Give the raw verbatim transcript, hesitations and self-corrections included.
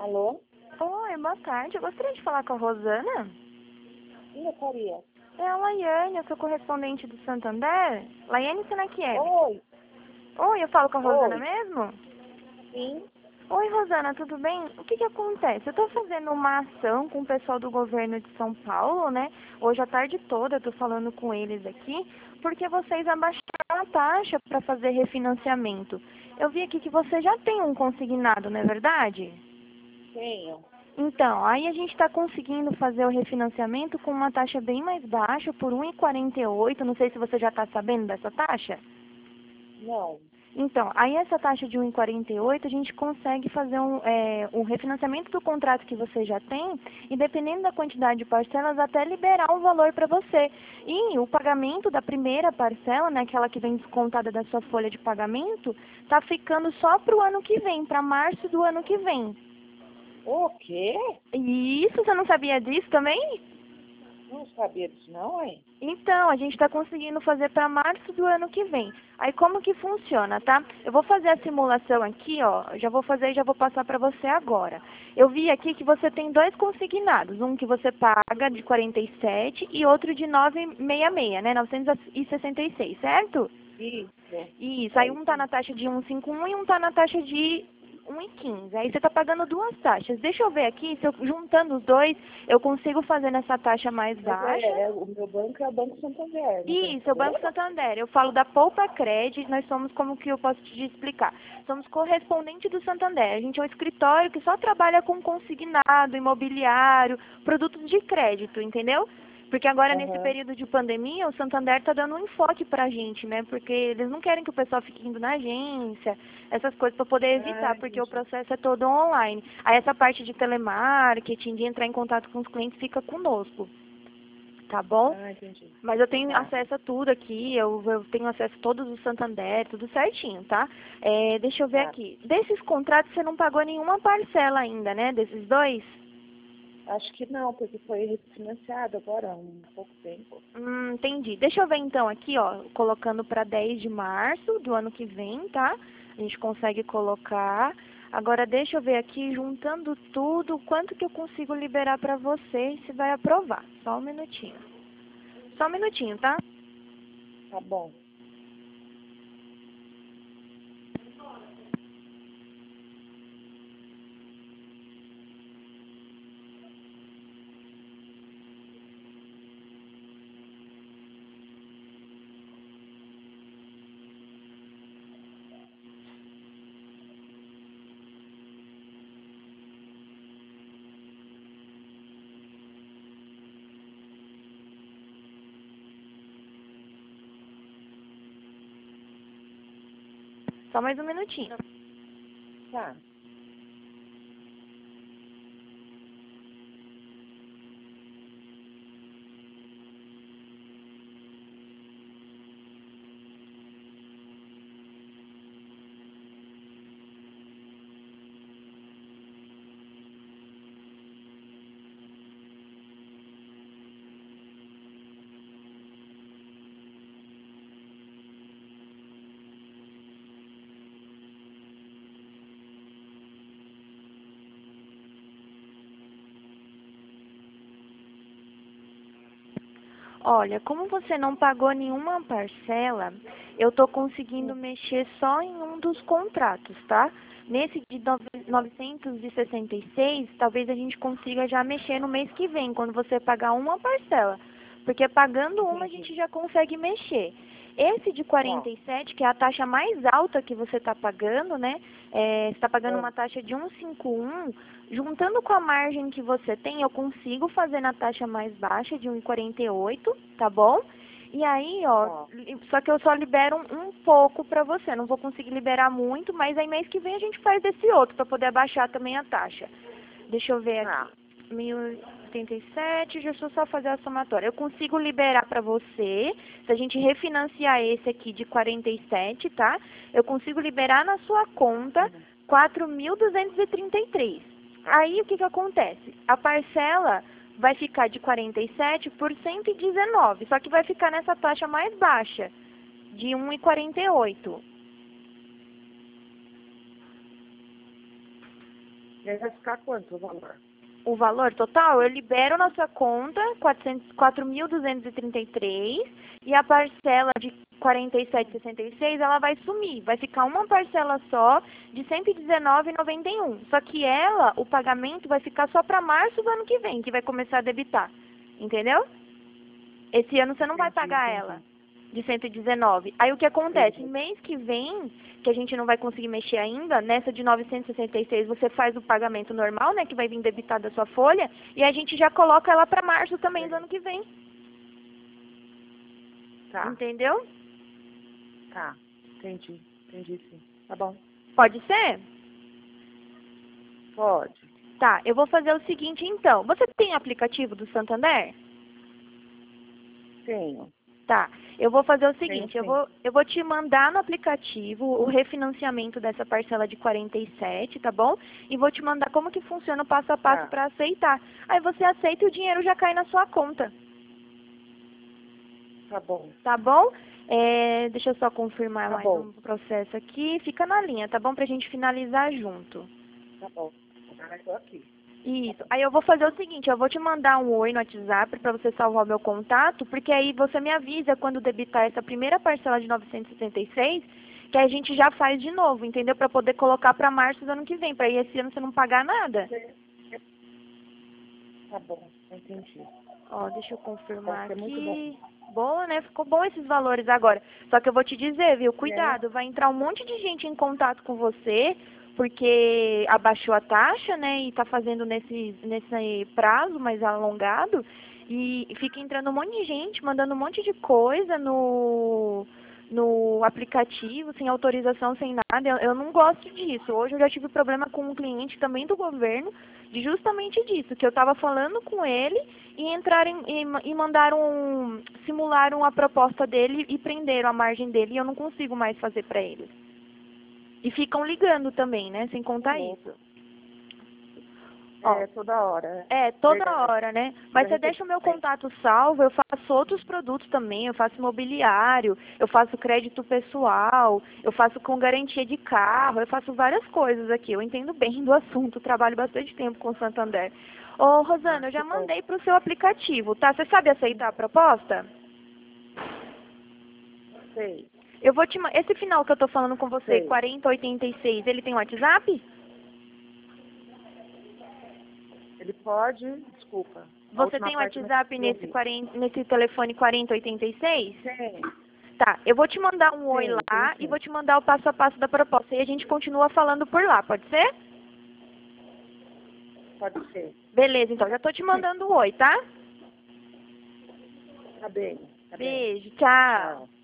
Alô? Oi, boa tarde. Eu gostaria de falar com a Rosana. Quem gostaria? É a Laiane, eu sou correspondente do Santander. Laiane Senaquiel. Oi, Oi, eu falo com a Rosana oi, mesmo? sim, Oi, Rosana, tudo bem? O que que acontece? Eu estou fazendo uma ação com o pessoal do governo de São Paulo, né? Hoje a tarde toda eu estou falando com eles aqui, porque vocês abaixaram a taxa para fazer refinanciamento. Eu vi aqui que você já tem um consignado, não é verdade? tenho. Então, aí a gente está conseguindo fazer o refinanciamento com uma taxa bem mais baixa, por um vírgula quarenta e oito. Não sei se você já está sabendo dessa taxa. Não. Então, aí essa taxa de um vírgula quarenta e oito, a gente consegue fazer um, é, um refinanciamento do contrato que você já tem, e dependendo da quantidade de parcelas, até liberar um valor para você. E o pagamento da primeira parcela, né, aquela que vem descontada da sua folha de pagamento, está ficando só para o ano que vem, para março do ano que vem. O quê? E isso, você não sabia disso também? Não sabia disso não, hein? Então, a gente está conseguindo fazer para março do ano que vem. Aí como que funciona, tá? Eu vou fazer a simulação aqui, ó. Já vou fazer e já vou passar para você agora. Eu vi aqui que você tem dois consignados. Um que você paga de quarenta e sete e outro de novecentos e sessenta e seis, né? novecentos e sessenta e seis, certo? Isso. Isso. É Aí um isso tá na mesmo. taxa de cento e cinquenta e um e um tá na taxa de um e quinze. Aí você está pagando duas taxas. Deixa eu ver aqui, se eu juntando os dois, eu consigo fazer nessa taxa mais Mas baixa. é, é, o meu banco é o Banco Santander, não tem Isso, é o Banco problema? Santander. Eu falo da Poupa Cred, nós somos, como que eu posso te explicar? Somos correspondente do Santander. A gente é um escritório que só trabalha com consignado, imobiliário, produtos de crédito, entendeu? Porque agora, nesse Aham. período de pandemia, o Santander está dando um enfoque para a gente, né? Porque eles não querem que o pessoal fique indo na agência, essas coisas, para poder Ah, evitar, porque o entendi. processo é todo online. Aí essa parte de telemarketing, de entrar em contato com os clientes, fica conosco, tá bom? Ah, entendi. Mas eu tenho Tá. acesso a tudo aqui, eu, eu tenho acesso a todos os Santander, tudo certinho, tá? É, deixa eu ver Tá. aqui. Desses contratos você não pagou nenhuma parcela ainda, né? Desses dois? Acho que não, porque foi refinanciado agora há um pouco tempo. Hum, entendi. Deixa eu ver então aqui, ó, colocando para dez de março do ano que vem, tá? A gente consegue colocar. Agora deixa eu ver aqui, juntando tudo, quanto que eu consigo liberar para você e se vai aprovar. Só um minutinho. Só um minutinho, tá? Tá bom. Só mais um minutinho. Tá. Olha, como você não pagou nenhuma parcela, eu estou conseguindo mexer só em um dos contratos, tá? Nesse de nove- novecentos e sessenta e seis, talvez a gente consiga já mexer no mês que vem, quando você pagar uma parcela. Porque pagando uma a Entendi. gente já consegue mexer. Esse de Tá. quarenta e sete, que é a taxa mais alta que você está pagando, né? É, você está pagando É. uma taxa de cento e cinquenta e um, juntando com a margem que você tem, eu consigo fazer na taxa mais baixa de um vírgula quarenta e oito, tá bom? E aí, ó, Tá. li- só que eu só libero um, um pouco para você, não vou conseguir liberar muito, mas aí mês que vem a gente faz desse outro para poder abaixar também a taxa. Deixa eu ver aqui. Tá. mil e oitenta e sete, deixa eu só fazer a somatória. Eu consigo liberar para você, se a gente refinanciar esse aqui de quarenta e sete, tá? Eu consigo liberar na sua conta Uhum. quatro mil duzentos e trinta e três. Aí o que que acontece? A parcela vai ficar de quarenta e sete por cento e dezenove, só que vai ficar nessa taxa mais baixa, de um vírgula quarenta e oito. E aí vai ficar quanto o valor? O valor total, eu libero na sua conta quatro mil duzentos e trinta e três e a parcela de quarenta e sete reais e sessenta e seis ela vai sumir. Vai ficar uma parcela só de cento e dezenove reais e noventa e um. Só que ela, o pagamento vai ficar só para março do ano que vem, que vai começar a debitar. Entendeu? Esse ano você não vai Entendi, pagar entendi. ela de cento e dezenove. Aí o que acontece? Entendi. Mês que vem, que a gente não vai conseguir mexer ainda, nessa de novecentos e sessenta e seis você faz o pagamento normal, né, que vai vir debitado da sua folha, e a gente já coloca ela para março também do ano que vem. Tá, Entendeu? tá. Entendi, entendi sim. Tá bom. Pode ser? Pode. Tá, eu vou fazer o seguinte então. Você tem aplicativo do Santander? Tenho. Tá, eu vou fazer o Tenho seguinte, eu sim. vou, eu vou te mandar no aplicativo o refinanciamento dessa parcela de quarenta e sete, tá bom? E vou te mandar como que funciona o passo a passo Tá. para aceitar. Aí você aceita e o dinheiro já cai na sua conta, Tá bom. tá bom? É, deixa eu só confirmar Tá mais bom. um processo aqui. Fica na linha, tá bom? Pra gente finalizar junto. Tá bom. Agora eu tô aqui. Isso. Aí eu vou fazer o seguinte, eu vou te mandar um oi no WhatsApp para você salvar o meu contato, porque aí você me avisa quando debitar essa primeira parcela de novecentos e sessenta e seis, que a gente já faz de novo, entendeu? Para poder colocar para março do ano que vem, para aí esse ano você não pagar nada. Tá bom, entendi. Ó, deixa eu confirmar Vai ser muito bom. aqui. Boa, né? Ficou bom esses valores agora. Só que eu vou te dizer, viu? Cuidado, vai entrar um monte de gente em contato com você, porque abaixou a taxa, né? E tá fazendo nesse, nesse prazo mais alongado. E fica entrando um monte de gente, mandando um monte de coisa no, no aplicativo, sem autorização, sem nada. Eu, eu não gosto disso. Hoje eu já tive problema com um cliente também do governo, de justamente disso, que eu estava falando com ele e entraram e, e mandaram, simularam a proposta dele e prenderam a margem dele e eu não consigo mais fazer para eles. E ficam ligando também, né? Sem contar isso. Ó, É, toda hora. é, toda Verdade. hora, né? Mas você deixa o meu contato salvo, eu faço outros produtos também, eu faço imobiliário, eu faço crédito pessoal, eu faço com garantia de carro, eu faço várias coisas aqui. Eu entendo bem do assunto, trabalho bastante tempo com o Santander. Ô, Rosana, eu já mandei para o seu aplicativo, tá? Você sabe aceitar a proposta? Sei, Eu vou te ma- Esse final que eu tô falando com você, sei. quarenta oitenta e seis, ele tem WhatsApp? Ele pode, desculpa. a Você última tem parte eu não WhatsApp consegui nesse, ouvir. quarenta, nesse telefone quarenta oitenta e seis? Tem, Tá, eu vou te mandar um oi tem, lá tem e sim. vou te mandar o passo a passo da proposta. E a gente continua falando por lá, pode ser? Pode ser. Beleza, então já tô te mandando o oi, tá? Tá bem, tá bem. Beijo, tchau. Tchau.